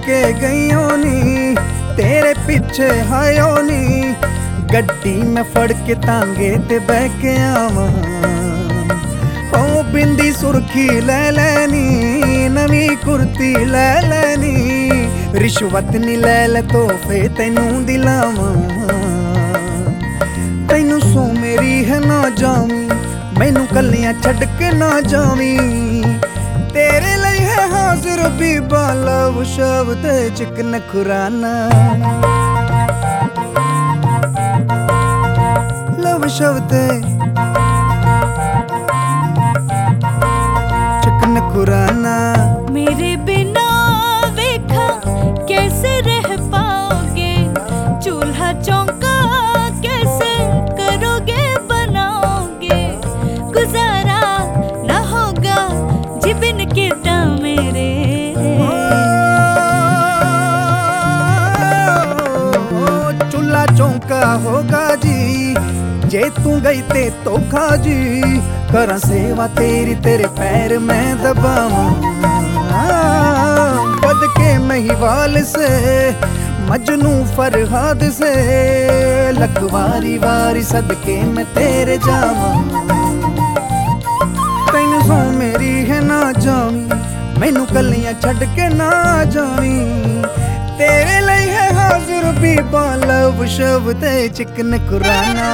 के गईयो नी तेरे पीछे हायो नी गड्डी में फड़ के तांगे ते बह के आवां ओ बिंदी सुर्खी ले लैनी नवी कुर्ती ले लैनी रिश्वत नी ले ले तोहफे तैनू दिलावां तैनू सो मेरी है ना जावी मैनू कलियां छड़ के ना जावी तेरे लिए है हाजिर बीबा लव शब्द चिकन खुराना लव शब्द चिकन खुराना मेरे बिना देखा कैसे रह पाओगे चूल्हा चौका कैसे करोगे बनाओगे गुजारा ना होगा जी बिन किदा मेरे चूल्हा चौका होगा जी जे तू गई ते धोखा जी करा सेवा तेरी तेरे पैर में दबावां बद के महिवाल से मजनू फरहाद से लखवारी वारी सदके में तेरे जावां तैनू सो मेरी है ना जावी मैनू कलियां छड़ के ना जावी तेरे लिए है हाजिर बीबा लव शब्द चिकन खुराना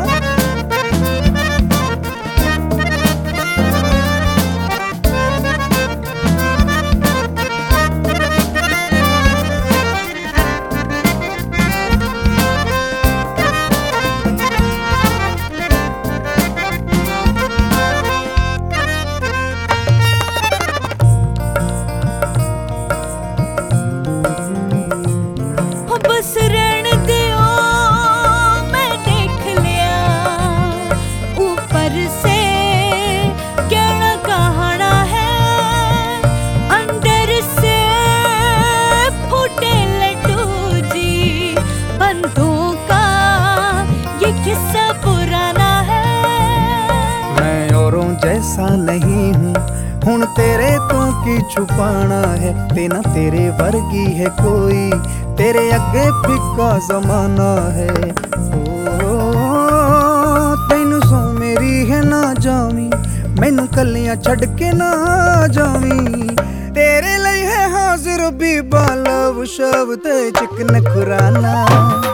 बस रहन दियो मैं देख लिया ऊपर से कहना कहना है अंदर से फूटे लड्डू जी बंधुओं का ये किस्सा पुराना है मैं औरों जैसा नहीं हूँ हुण तेरे तो की छुपाना है तेना तेरे वर्गी है कोई तेरे अगे फिक्का जमाना है ओ तैनू सो मेरी है ना जावी मैनू कलियां छड़ के ना जावी तेरे लिए है हाजिर बीबा लव शब्द चिकन खुराना।